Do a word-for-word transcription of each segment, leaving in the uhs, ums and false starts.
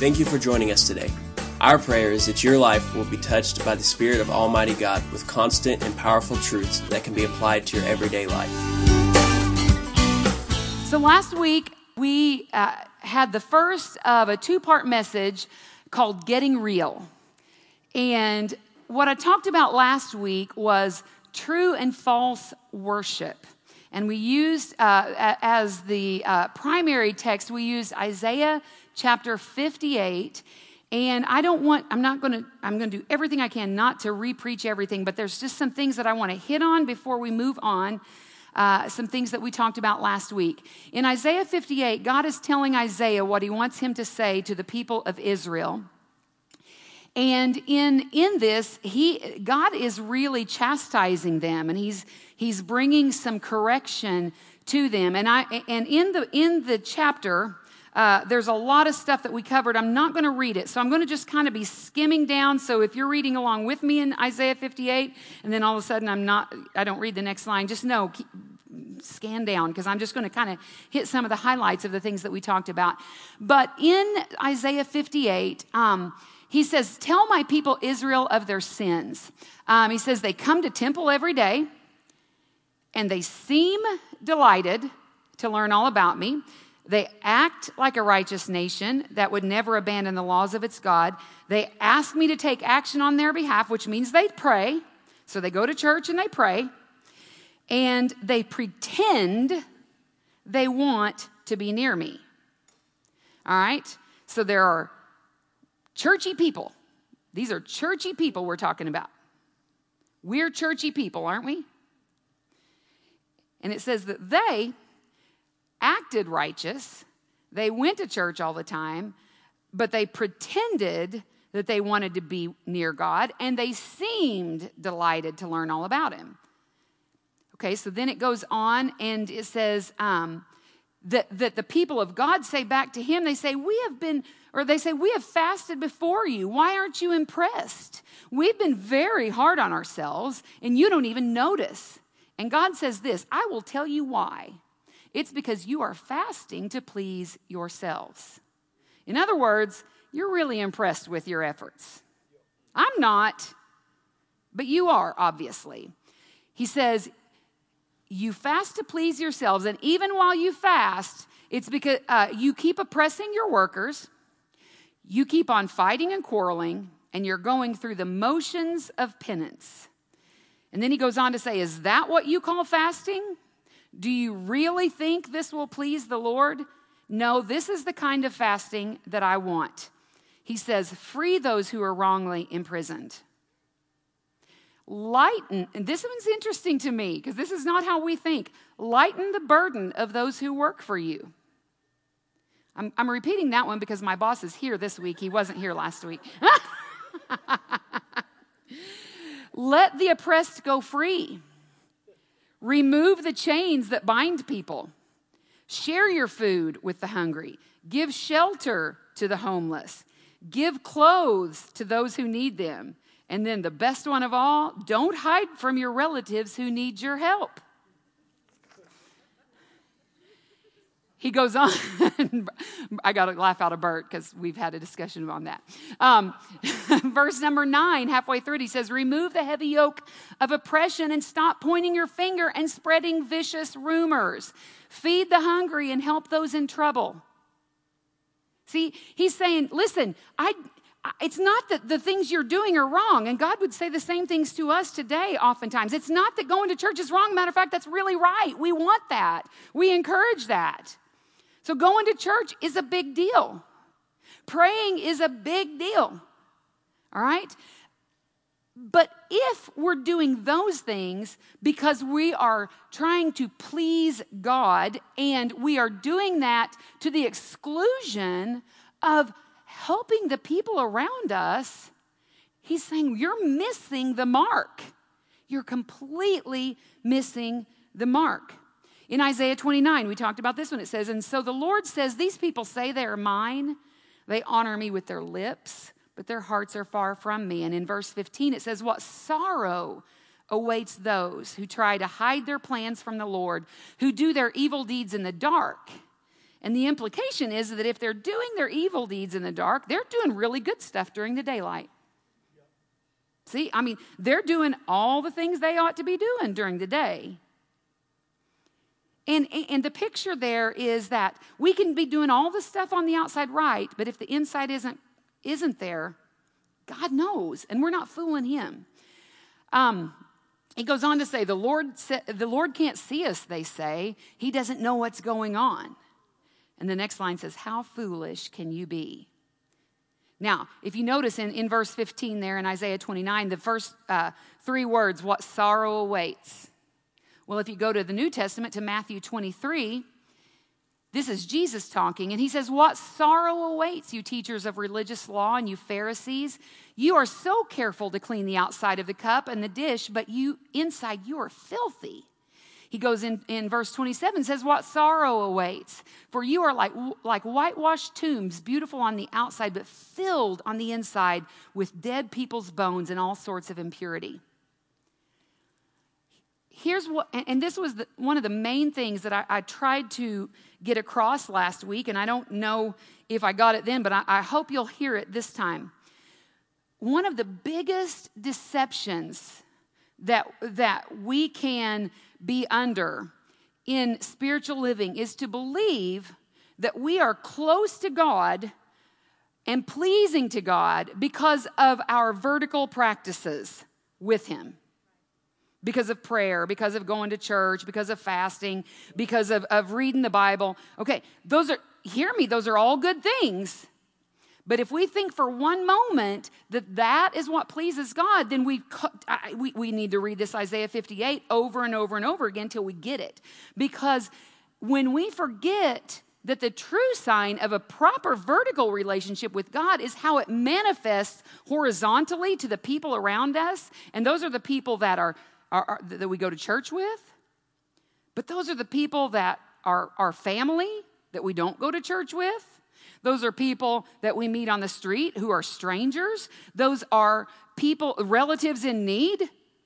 Thank you for joining us today. Our prayer is that your life will be touched by the Spirit of Almighty God with constant and powerful truths that can be applied to your everyday life. So last week, we uh, had the first of a two-part message called Getting Real. And what I talked about last week was true and false worship. And we used, uh, as the uh, primary text, we used Isaiah chapter fifty-eight. And I don't want, I'm not going to, I'm going to do everything I can not to re-preach everything, but there's just some things that I want to hit on before we move on. Uh, some things that we talked about last week. In Isaiah fifty-eight, God is telling Isaiah what he wants him to say to the people of Israel. And in, in this, he God is really chastising them, and he's he's bringing some correction to them. And I and in the in the chapter, uh, there's a lot of stuff that we covered. I'm not going to read it, so I'm going to just kind of be skimming down. So if you're reading along with me in Isaiah fifty-eight, and then all of a sudden I'm not, I don't read the next line, just know, keep, scan down, because I'm just going to kind of hit some of the highlights of the things that we talked about. But in Isaiah fifty-eight, um, he says, tell my people Israel of their sins. Um, he says they come to temple every day, and they seem delighted to learn all about me. They act like a righteous nation that would never abandon the laws of its God. They ask me to take action on their behalf, which means they pray. So they go to church and they pray. And they pretend they want to be near me. All right? So there are churchy people. These are churchy people we're talking about. We're churchy people, aren't we? And it says that they acted righteous. They went to church all the time, but they pretended that they wanted to be near God, and they seemed delighted to learn all about him. Okay, so then it goes on, and it says um, that, that the people of God say back to him, they say, we have been, or they say, we have fasted before you. Why aren't you impressed? We've been very hard on ourselves, and you don't even notice. And God says this, I will tell you why. It's because you are fasting to please yourselves. In other words, you're really impressed with your efforts. I'm not, but you are, obviously. He says, you fast to please yourselves, and even while you fast, it's because uh, you keep oppressing your workers, you keep on fighting and quarreling, and you're going through the motions of penance. And then he goes on to say, is that what you call fasting? Do you really think this will please the Lord? No, this is the kind of fasting that I want. He says, free those who are wrongly imprisoned. Lighten, and this one's interesting to me because this is not how we think. Lighten the burden of those who work for you. I'm, I'm repeating that one because my boss is here this week. He wasn't here last week. Let the oppressed go free. Remove the chains that bind people. Share your food with the hungry. Give shelter to the homeless. Give clothes to those who need them. And then the best one of all, don't hide from your relatives who need your help. He goes on. I got to laugh out of Bert because we've had a discussion on that. Um, verse number nine, halfway through, he says, remove the heavy yoke of oppression and stop pointing your finger and spreading vicious rumors. Feed the hungry and help those in trouble. See, he's saying, listen, I, it's not that the things you're doing are wrong. And God would say the same things to us today oftentimes. It's not that going to church is wrong. Matter of fact, that's really right. We want that. We encourage that. So going to church is a big deal. Praying is a big deal. All right? But if we're doing those things because we are trying to please God and we are doing that to the exclusion of helping the people around us, he's saying you're missing the mark. You're completely missing the mark. In Isaiah twenty-nine, we talked about this one. It says, and so the Lord says, these people say they are mine. They honor me with their lips, but their hearts are far from me. And in verse fifteen, it says, what sorrow awaits those who try to hide their plans from the Lord, who do their evil deeds in the dark And the implication is that if they're doing their evil deeds in the dark, they're doing really good stuff during the daylight. See, I mean, they're doing all the things they ought to be doing during the day. And, and the picture there is that we can be doing all the stuff on the outside right, but if the inside isn't, isn't there, God knows, and we're not fooling him. Um, he goes on to say, the Lord, sa- the Lord can't see us, they say. He doesn't know what's going on. And the next line says, how foolish can you be? Now, if you notice in, in verse fifteen there in Isaiah twenty-nine, the first uh, three words, what sorrow awaits. Well, if you go to the New Testament, to Matthew twenty-three, this is Jesus talking, and he says, what sorrow awaits you teachers of religious law and you Pharisees? You are so careful to clean the outside of the cup and the dish, but you inside you are filthy. He goes in, in verse twenty-seven, says, what sorrow awaits? For you are like, like whitewashed tombs, beautiful on the outside, but filled on the inside with dead people's bones and all sorts of impurity. Here's what, and this was the, one of the main things that I, I tried to get across last week, and I don't know if I got it then, but I, I hope you'll hear it this time. One of the biggest deceptions that, that we can be under in spiritual living is to believe that we are close to God and pleasing to God because of our vertical practices with him. Because of prayer, because of going to church, because of fasting, because of, of reading the Bible. Okay, those are, hear me, those are all good things. But if we think for one moment that that is what pleases God, then we, we, we need to read this Isaiah fifty-eight over and over and over again until we get it. Because when we forget that the true sign of a proper vertical relationship with God is how it manifests horizontally to the people around us, and those are the people that are Are, are, that we go to church with, but those are the people that are our family that we don't go to church with. Those are people that we meet on the street who are strangers. Those are people, relatives in need.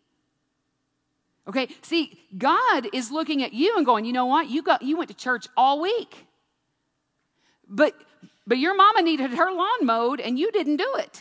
Okay, see, God is looking at you and going, you know what? You got you went to church all week, but but your mama needed her lawn mowed and you didn't do it.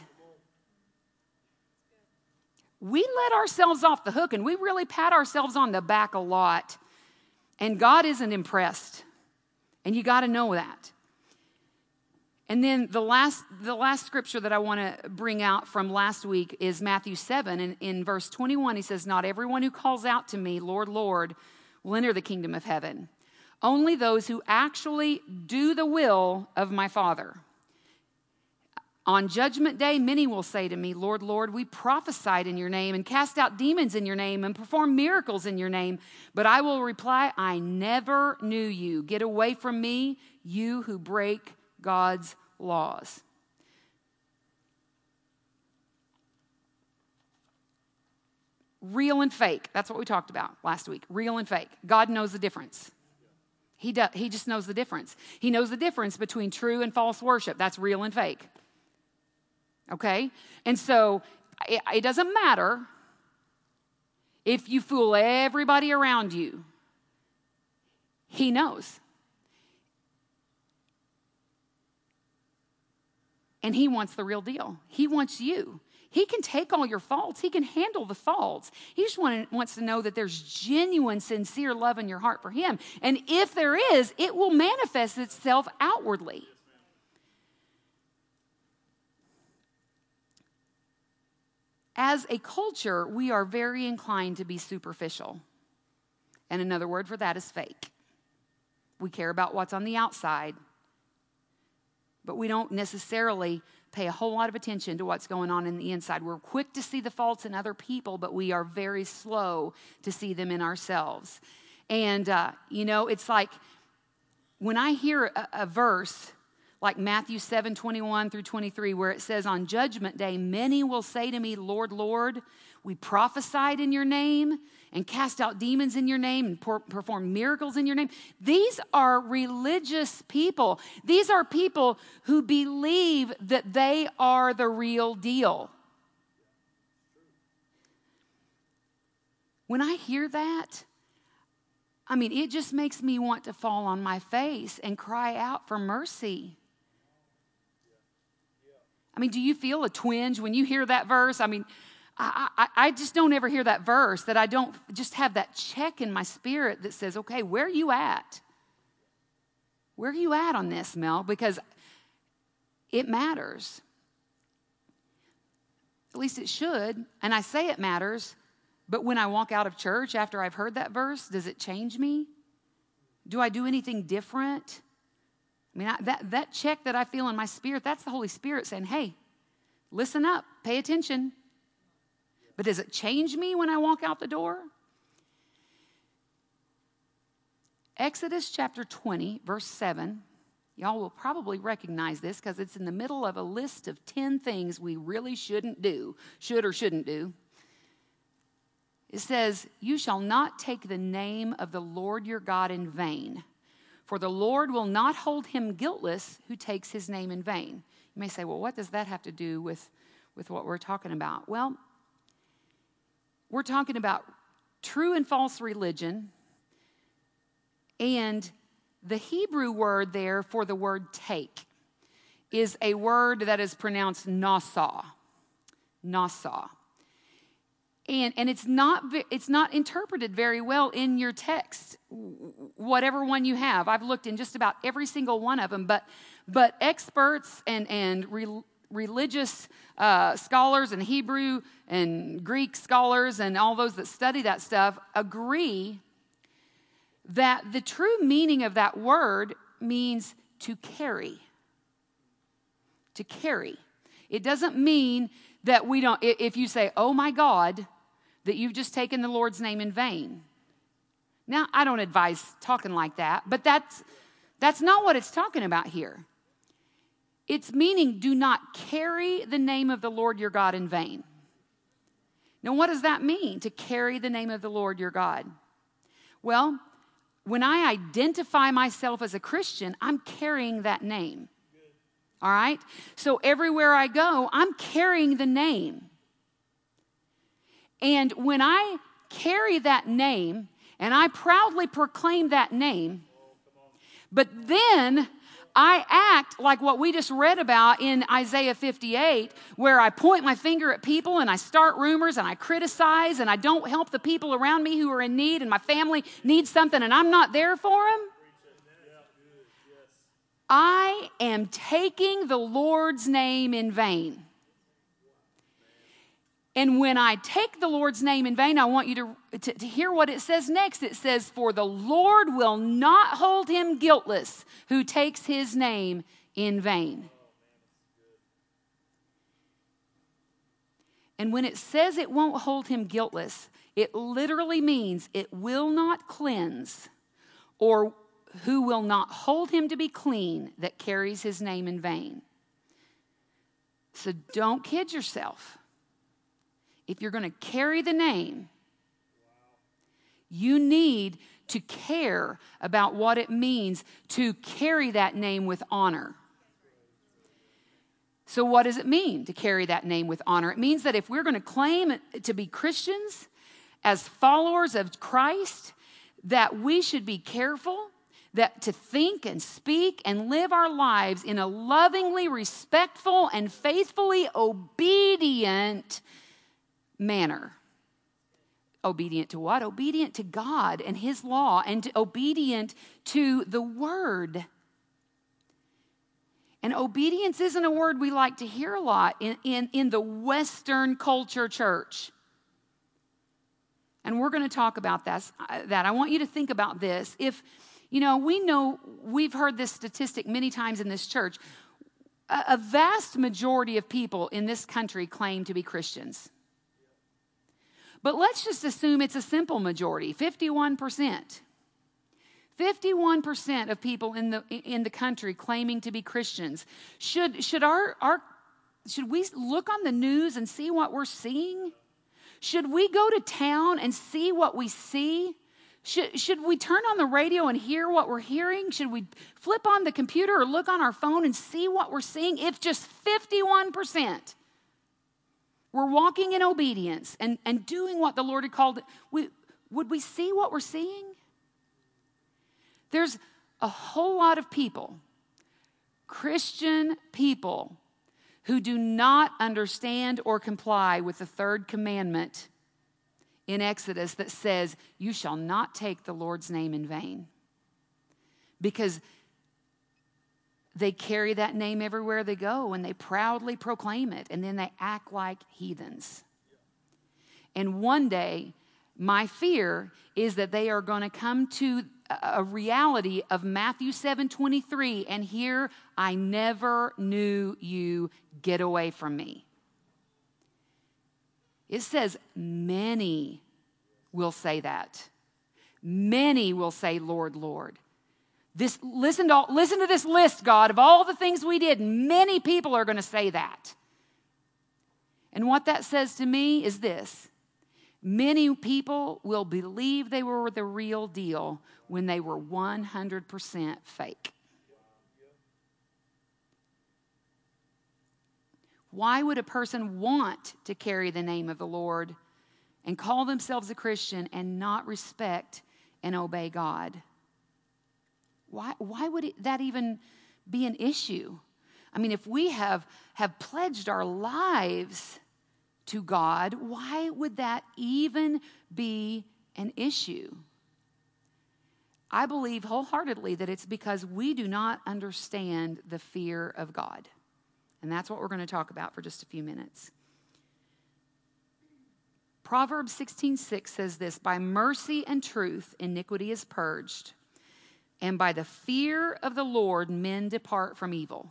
We let ourselves off the hook, and we really pat ourselves on the back a lot. And God isn't impressed. And you got to know that. And then the last the last scripture that I want to bring out from last week is Matthew seven. And in verse twenty-one, he says, not everyone who calls out to me, Lord, Lord, will enter the kingdom of heaven. Only those who actually do the will of my Father. On judgment day, many will say to me, Lord, Lord, we prophesied in your name and cast out demons in your name and performed miracles in your name. But I will reply, I never knew you. Get away from me, you who break God's laws. Real and fake. That's what we talked about last week. Real and fake. God knows the difference. He, does, he just knows the difference. He knows the difference between true and false worship. That's real and fake. Okay? And so it, it doesn't matter if you fool everybody around you. He knows. And he wants the real deal. He wants you. He can take all your faults. He can handle the faults. He just want, wants to know that there's genuine, sincere love in your heart for him. And if there is, it will manifest itself outwardly. As a culture, we are very inclined to be superficial. And another word for that is fake. We care about what's on the outside, but we don't necessarily pay a whole lot of attention to what's going on in the inside. We're quick to see the faults in other people, but we are very slow to see them in ourselves. And, uh, you know, it's like when I hear a, a verse like Matthew seven, twenty-one through twenty-three, where it says, on judgment day, many will say to me, Lord, Lord, we prophesied in your name and cast out demons in your name and per- performed miracles in your name. These are religious people. These are people who believe that they are the real deal. When I hear that, I mean, it just makes me want to fall on my face and cry out for mercy. I mean, do you feel a twinge when you hear that verse? I mean, I, I, I just don't ever hear that verse that I don't just have that check in my spirit that says, okay, where are you at? Where are you at on this, Mel? Because it matters. At least it should. And I say it matters. But when I walk out of church after I've heard that verse, does it change me? Do I do anything different? I mean, I, that, that check that I feel in my spirit, that's the Holy Spirit saying, hey, listen up, pay attention. But does it change me when I walk out the door? Exodus chapter twenty, verse seven. Y'all will probably recognize this because it's in the middle of a list of ten things we really shouldn't do, should or shouldn't do. It says, you shall not take the name of the Lord your God in vain, for the Lord will not hold him guiltless who takes his name in vain. You may say, well, what does that have to do with, with what we're talking about? Well, we're talking about true and false religion, and the Hebrew word there for the word take is a word that is pronounced nasa. Nasa. And, and it's not it's not interpreted very well in your text, whatever one you have. I've looked in just about every single one of them, but but experts and and re, religious uh, scholars and Hebrew and Greek scholars and all those that study that stuff agree that the true meaning of that word means to carry. To carry. It doesn't mean that we don't, if you say, oh my God, that you've just taken the Lord's name in vain. Now, I don't advise talking like that, but that's that's not what it's talking about here. It's meaning do not carry the name of the Lord your God in vain. Now, what does that mean, to carry the name of the Lord your God? Well, when I identify myself as a Christian, I'm carrying that name. All right? So everywhere I go, I'm carrying the name. And when I carry that name, and I proudly proclaim that name, but then I act like what we just read about in Isaiah fifty-eight, where I point my finger at people and I start rumors and I criticize and I don't help the people around me who are in need, and my family needs something and I'm not there for them. I am taking the Lord's name in vain. And when I take the Lord's name in vain, I want you to, to, to hear what it says next. It says, for the Lord will not hold him guiltless who takes his name in vain. And when it says it won't hold him guiltless, it literally means it will not cleanse, or who will not hold him to be clean that carries his name in vain. So don't kid yourself. If you're going to carry the name, you need to care about what it means to carry that name with honor. So what does it mean to carry that name with honor? It means that if we're going to claim to be Christians as followers of Christ, that we should be careful that to think and speak and live our lives in a lovingly respectful and faithfully obedient manner. Obedient to what? Obedient to God and his law, and to, obedient to the word. And obedience isn't a word we like to hear a lot in, in, in the Western culture church. And we're going to talk about that, that. I want you to think about this. If, you know, we know, we've heard this statistic many times in this church. A, a vast majority of people in this country claim to be Christians. But let's just assume it's a simple majority, fifty-one percent. fifty-one percent of people in the in the country claiming to be Christians. Should should our our should we look on the news and see what we're seeing? Should we go to town and see what we see? Should should we turn on the radio and hear what we're hearing? Should we flip on the computer or look on our phone and see what we're seeing? If just fifty-one percent we're walking in obedience and, and doing what the Lord had called, we, would we see what we're seeing? There's a whole lot of people, Christian people, who do not understand or comply with the third commandment in Exodus that says, you shall not take the Lord's name in vain. Because they carry that name everywhere they go and they proudly proclaim it, and then they act like heathens. And one day, my fear is that they are going to come to a reality of Matthew seven twenty-three and hear, I never knew you, get away from me. It says many will say that. Many will say, Lord, Lord. This, listen to, listen to this list, God, of all the things we did. Many people are going to say that. And what that says to me is this. Many people will believe they were the real deal when they were one hundred percent fake. Why would a person want to carry the name of the Lord and call themselves a Christian and not respect and obey God? Why, why would it, that even be an issue? I mean, if we have, have pledged our lives to God, why would that even be an issue? I believe wholeheartedly that it's because we do not understand the fear of God. And that's what we're going to talk about for just a few minutes. Proverbs sixteen six says this, by mercy and truth iniquity is purged, and by the fear of the Lord men depart from evil.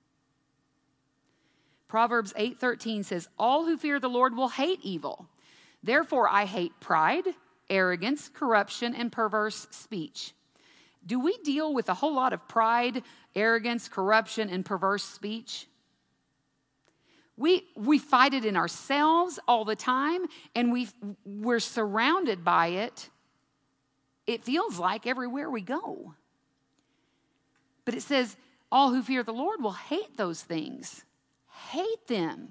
Proverbs eight thirteen says, all who fear the Lord will hate evil. Therefore, I hate pride, arrogance, corruption, and perverse speech. Do we deal with a whole lot of pride, arrogance, corruption, and perverse speech? We, we fight it in ourselves all the time, and we, we're surrounded by it. It feels like everywhere we go. But it says, all who fear the Lord will hate those things. Hate them.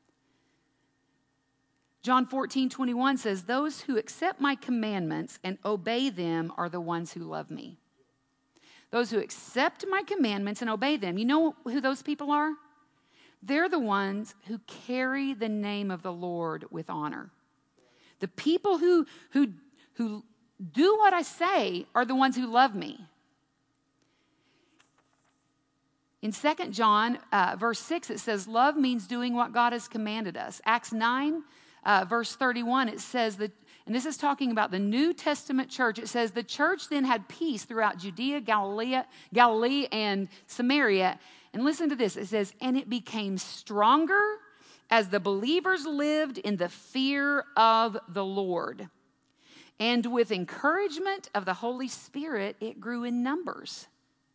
John fourteen twenty-one says, those who accept my commandments and obey them are the ones who love me. Those who accept my commandments and obey them, you know who those people are? They're the ones who carry the name of the Lord with honor. The people who, who, who do what I say are the ones who love me. In Second John, uh, verse six, it says, love means doing what God has commanded us. Acts nine, uh, verse thirty-one, it says that, and this is talking about the New Testament church. It says, the church then had peace throughout Judea, Galilee, Galilee, and Samaria. And listen to this. It says, and it became stronger as the believers lived in the fear of the Lord. And with encouragement of the Holy Spirit, it grew in numbers.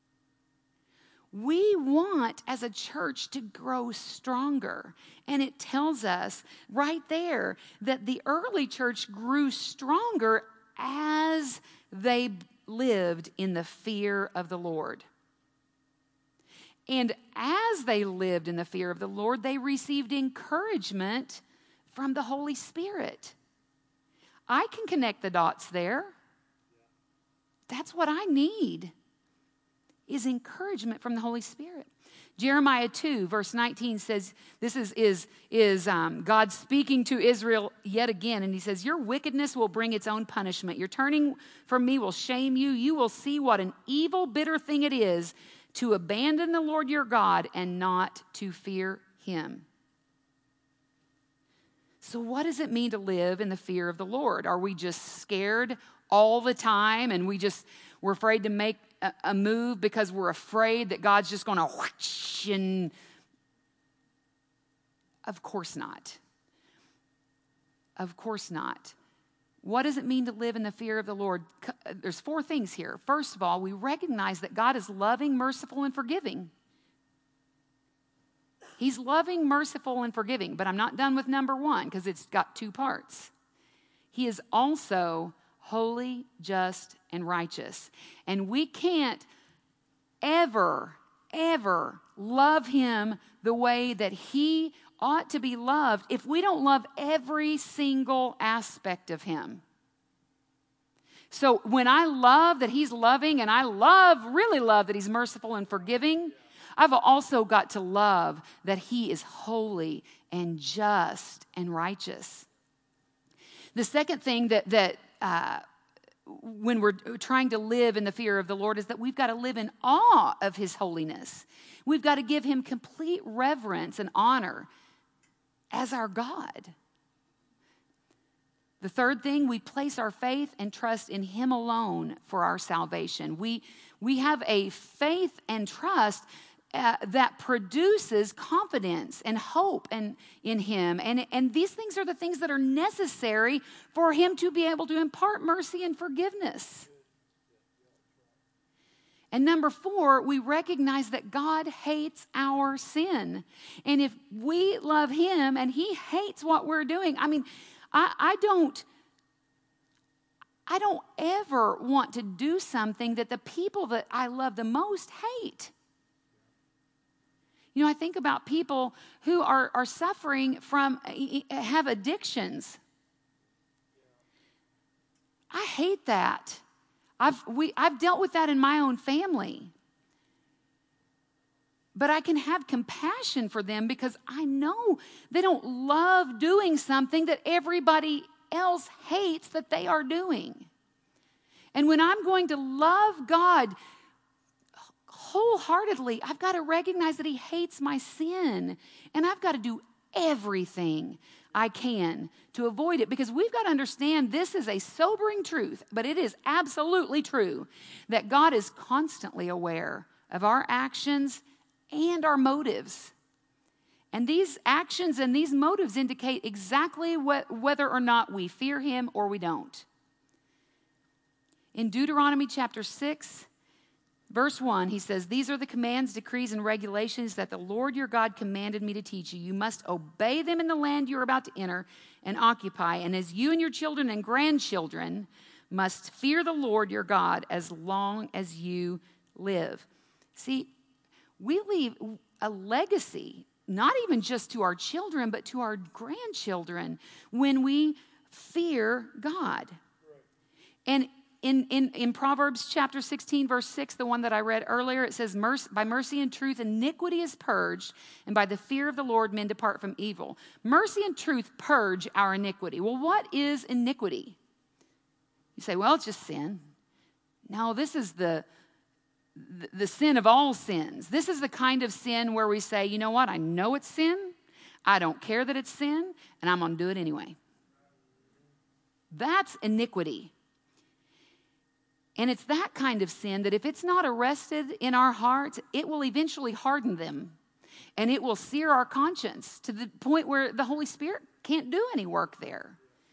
We want, as a church, to grow stronger. And it tells us right there that the early church grew stronger as they lived in the fear of the Lord. And as they lived in the fear of the Lord, they received encouragement from the Holy Spirit. I can connect the dots there. That's what I need, is encouragement from the Holy Spirit. Jeremiah two, verse nineteen says, this is, is, is um, God speaking to Israel yet again, and he says, your wickedness will bring its own punishment. Your turning from me will shame you. You will see what an evil, bitter thing it is to abandon the Lord your God and not to fear him. So what does it mean to live in the fear of the Lord? Are we just scared all the time and we just, we're afraid to make a, a move because we're afraid that God's just going to whoosh and... Of course not. Of course not. What does it mean to live in the fear of the Lord? There's four things here. First of all, we recognize that God is loving, merciful, and forgiving. He's loving, merciful, and forgiving. But I'm not done with number one because it's got two parts. He is also holy, just, and righteous. And we can't ever, ever love him the way that he ought to be loved if we don't love every single aspect of him. So when I love that he's loving, and I love, really love that he's merciful and forgiving, I've also got to love that he is holy and just and righteous. The second thing that, that uh, when we're trying to live in the fear of the Lord is that we've got to live in awe of his holiness. We've got to give him complete reverence and honor as our God. The third thing, we place our faith and trust in him alone for our salvation. We, we have a faith and trust uh, that produces confidence and hope and, in him. And, and these things are the things that are necessary for him to be able to impart mercy and forgiveness. And number four, we recognize that God hates our sin. And if we love him and he hates what we're doing, I mean, I, I don't, I don't ever want to do something that the people that I love the most hate. You know, I think about people who are, are suffering from, have addictions. I hate that. I've, we, I've dealt with that in my own family. But I can have compassion for them because I know they don't love doing something that everybody else hates that they are doing. And when I'm going to love God wholeheartedly, I've got to recognize that he hates my sin. And I've got to do everything I can to avoid it, because we've got to understand this is a sobering truth, but it is absolutely true that God is constantly aware of our actions and our motives. And these actions and these motives indicate exactly what, whether or not we fear him or we don't. In Deuteronomy chapter six, verse one, he says, "These are the commands, decrees, and regulations that the Lord your God commanded me to teach you. You must obey them in the land you are about to enter and occupy. And as you and your children and grandchildren must fear the Lord your God as long as you live." See, we leave a legacy, not even just to our children, but to our grandchildren when we fear God. And In, in, in Proverbs chapter sixteen, verse six, the one that I read earlier, it says, "Mercy, by mercy and truth, iniquity is purged, and by the fear of the Lord, men depart from evil." Mercy and truth purge our iniquity. Well, what is iniquity? You say, well, it's just sin. No, this is the, the, the sin of all sins. This is the kind of sin where we say, you know what? I know it's sin. I don't care that it's sin, and I'm going to do it anyway. That's iniquity. And it's that kind of sin that if it's not arrested in our hearts, it will eventually harden them. And it will sear our conscience to the point where the Holy Spirit can't do any work there.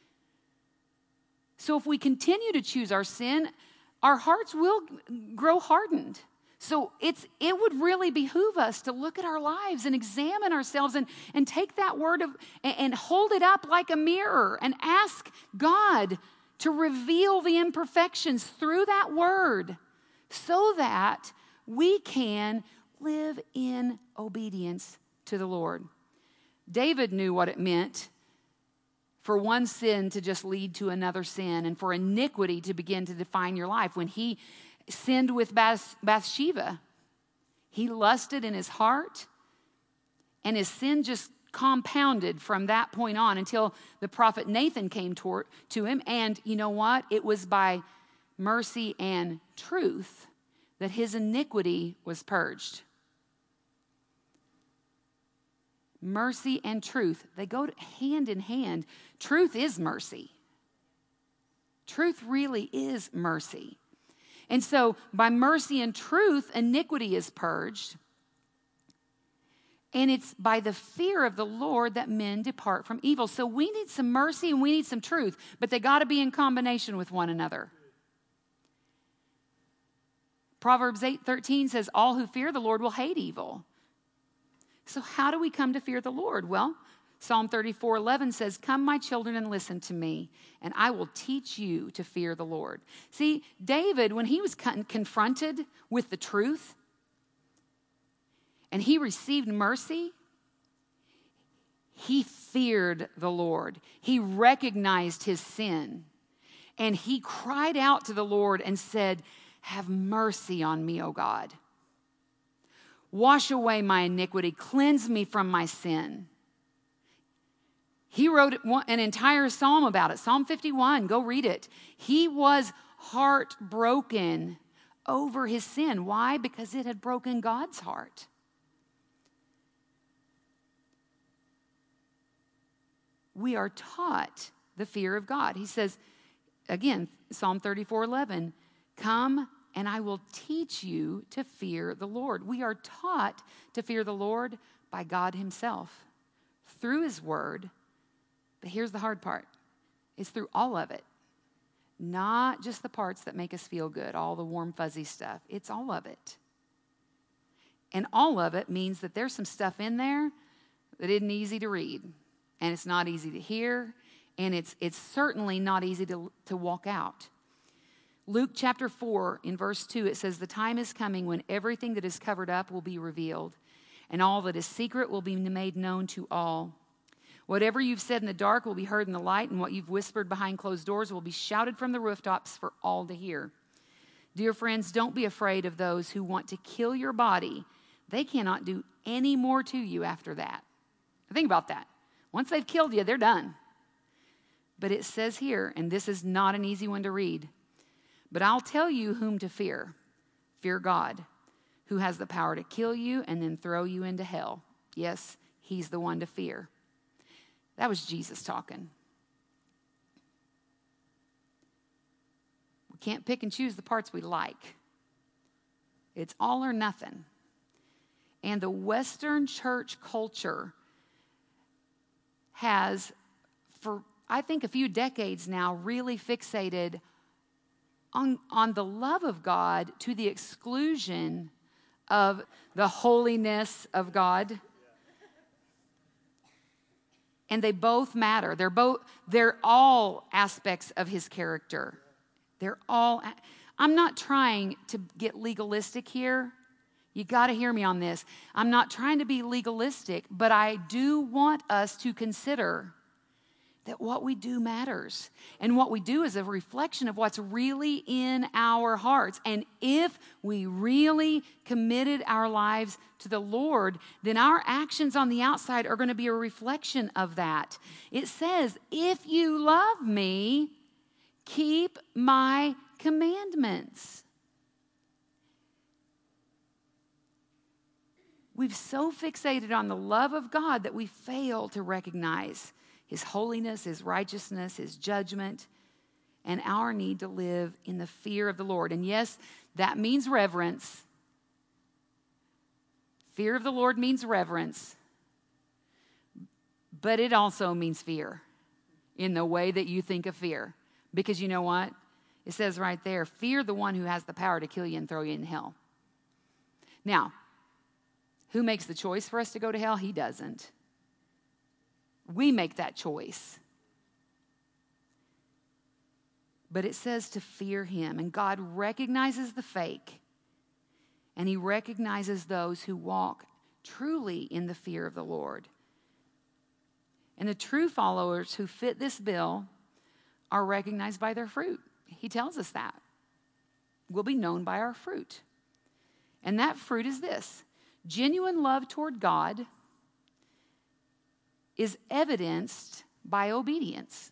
So if we continue to choose our sin, our hearts will grow hardened. So it's it would really behoove us to look at our lives and examine ourselves and, and take that word of and, and hold it up like a mirror and ask God to reveal the imperfections through that word so that we can live in obedience to the Lord. David knew what it meant for one sin to just lead to another sin and for iniquity to begin to define your life. When he sinned with Bath- Bathsheba, he lusted in his heart, and his sin just compounded from that point on until the prophet Nathan came to, to him. And you know what? It was by mercy and truth that his iniquity was purged. Mercy and truth, they go hand in hand. Truth is mercy. Truth really is mercy. And so by mercy and truth, iniquity is purged. And it's by the fear of the Lord that men depart from evil. So we need some mercy and we need some truth, but they got to be in combination with one another. Proverbs eight thirteen says, "All who fear the Lord will hate evil." So how do we come to fear the Lord? Well, Psalm thirty-four eleven says, "Come, my children, and listen to me, and I will teach you to fear the Lord." See, David, when he was con- confronted with the truth, and he received mercy, he feared the Lord. He recognized his sin. And he cried out to the Lord and said, have mercy on me, O God. Wash away my iniquity. Cleanse me from my sin. He wrote an entire psalm about it. Psalm fifty-one, go read it. He was heartbroken over his sin. Why? Because it had broken God's heart. We are taught the fear of God. He says, again, Psalm thirty-four eleven, come and I will teach you to fear the Lord. We are taught to fear the Lord by God himself through his word. But here's the hard part. It's through all of it. Not just the parts that make us feel good, all the warm, fuzzy stuff. It's all of it. And all of it means that there's some stuff in there that isn't easy to read. And it's not easy to hear. And it's it's certainly not easy to, to walk out. Luke chapter four, in verse two, it says, the time is coming when everything that is covered up will be revealed, and all that is secret will be made known to all. Whatever you've said in the dark will be heard in the light, and what you've whispered behind closed doors will be shouted from the rooftops for all to hear. Dear friends, don't be afraid of those who want to kill your body. They cannot do any more to you after that. Think about that. Once they've killed you, they're done. But it says here, and this is not an easy one to read, but I'll tell you whom to fear. Fear God, who has the power to kill you and then throw you into hell. Yes, he's the one to fear. That was Jesus talking. We can't pick and choose the parts we like. It's all or nothing. And the Western church culture has, for I think a few decades now, really fixated on, on the love of God to the exclusion of the holiness of God. And they both matter. They're both, they're all aspects of his character. They're all, I'm not trying to get legalistic here. You got to hear me on this. I'm not trying to be legalistic, but I do want us to consider that what we do matters. And what we do is a reflection of what's really in our hearts. And if we really committed our lives to the Lord, then our actions on the outside are going to be a reflection of that. It says, if you love me, keep my commandments. We've so fixated on the love of God that we fail to recognize his holiness, his righteousness, his judgment, and our need to live in the fear of the Lord. And yes, that means reverence. Fear of the Lord means reverence. But it also means fear in the way that you think of fear. Because you know what? It says right there, fear the one who has the power to kill you and throw you in hell. Now, who makes the choice for us to go to hell? He doesn't. We make that choice. But it says to fear him. And God recognizes the fake. And he recognizes those who walk truly in the fear of the Lord. And the true followers who fit this bill are recognized by their fruit. He tells us that. We'll be known by our fruit. And that fruit is this. Genuine love toward God is evidenced by obedience.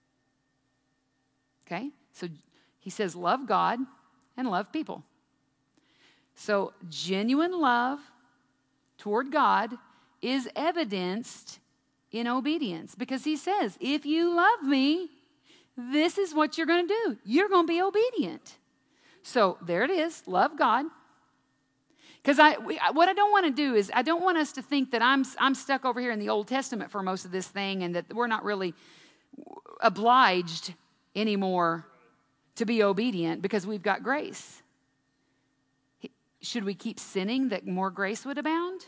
Okay? So he says love God and love people. So genuine love toward God is evidenced in obedience. Because he says, if you love me, this is what you're going to do. You're going to be obedient. So there it is. Love God. Because I, we, what I don't want to do is I don't want us to think that I'm, I'm stuck over here in the Old Testament for most of this thing and that we're not really obliged anymore to be obedient because we've got grace. Should we keep sinning that more grace would abound?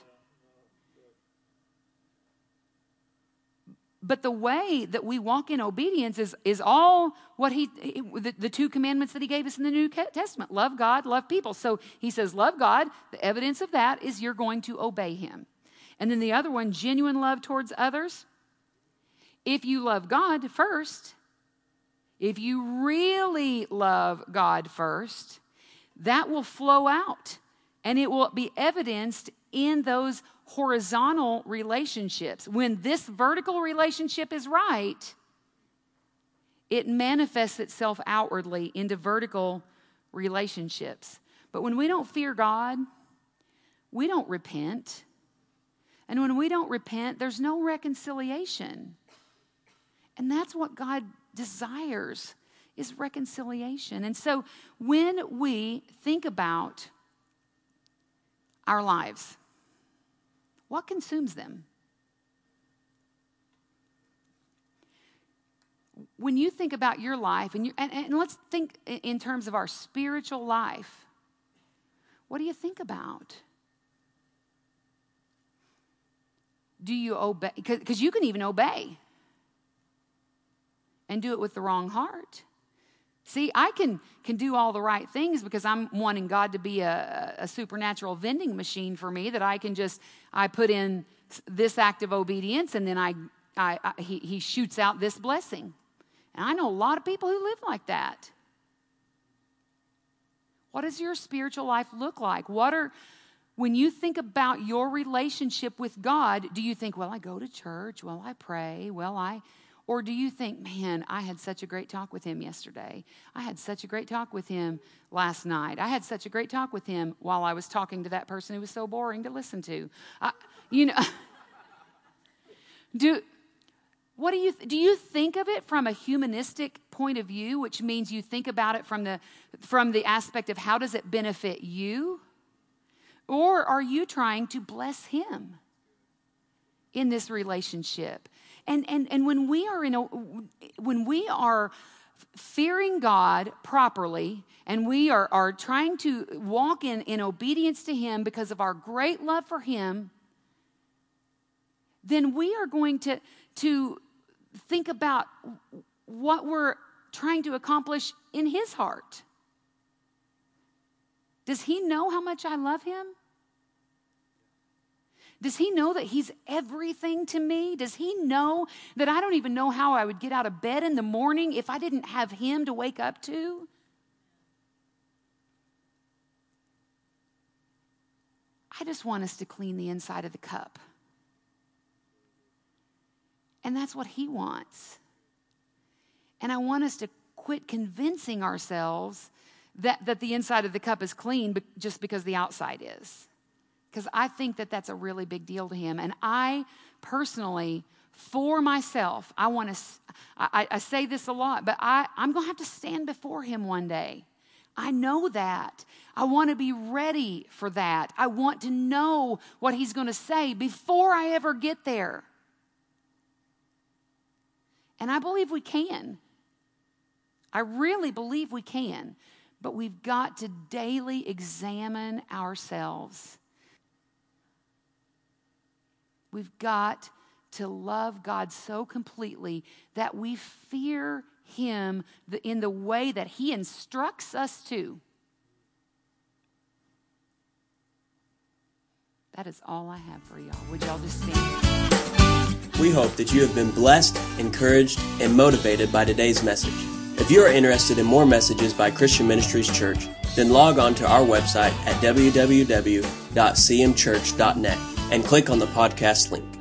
But the way that we walk in obedience is, is all what he, the, the two commandments that he gave us in the New Testament. Love God, love people. So he says, love God. The evidence of that is you're going to obey him. And then the other one, genuine love towards others. If you love God first, if you really love God first, that will flow out and it will be evidenced in those horizontal relationships. When this vertical relationship is right, it manifests itself outwardly into vertical relationships. But when we don't fear God, we don't repent. And when we don't repent, there's no reconciliation. And that's what God desires, is reconciliation. And so when we think about our lives, what consumes them? When you think about your life, and, you, and, and let's think in terms of our spiritual life, what do you think about? Do you obey? Because you can even obey and do it with the wrong heart. See, I can, can do all the right things because I'm wanting God to be a, a supernatural vending machine for me, that I can just, I put in this act of obedience and then I, I, I he, he shoots out this blessing. And I know a lot of people who live like that. What does your spiritual life look like? What are, when you think about your relationship with God, do you think, well, I go to church, well, I pray, well, I, or do you think, man, I had such a great talk with him yesterday. I had such a great talk with him last night. I had such a great talk with him while I was talking to that person who was so boring to listen to. I, you know, do... What do you do? You think of it from a humanistic point of view, which means you think about it from the from the aspect of how does it benefit you, or are you trying to bless him in this relationship? And and and when we are in a when we are fearing God properly, and we are are trying to walk in in obedience to him because of our great love for him, then we are going to to think about what we're trying to accomplish in his heart. Does he know how much I love him? Does he know that he's everything to me? Does he know that I don't even know how I would get out of bed in the morning if I didn't have him to wake up to? I just want us to clean the inside of the cup. And that's what he wants. And I want us to quit convincing ourselves that, that the inside of the cup is clean just because the outside is. Because I think that that's a really big deal to him. And I personally, for myself, I want to, I, I say this a lot, but I, I'm going to have to stand before him one day. I know that. I want to be ready for that. I want to know what he's going to say before I ever get there. And I believe we can. I really believe we can. But we've got to daily examine ourselves. We've got to love God so completely that we fear him in the way that he instructs us to. That is all I have for y'all. Would y'all just stand? We hope that you have been blessed, encouraged, and motivated by today's message. If you are interested in more messages by Christian Ministries Church, then log on to our website at w w w dot c m church dot net and click on the podcast link.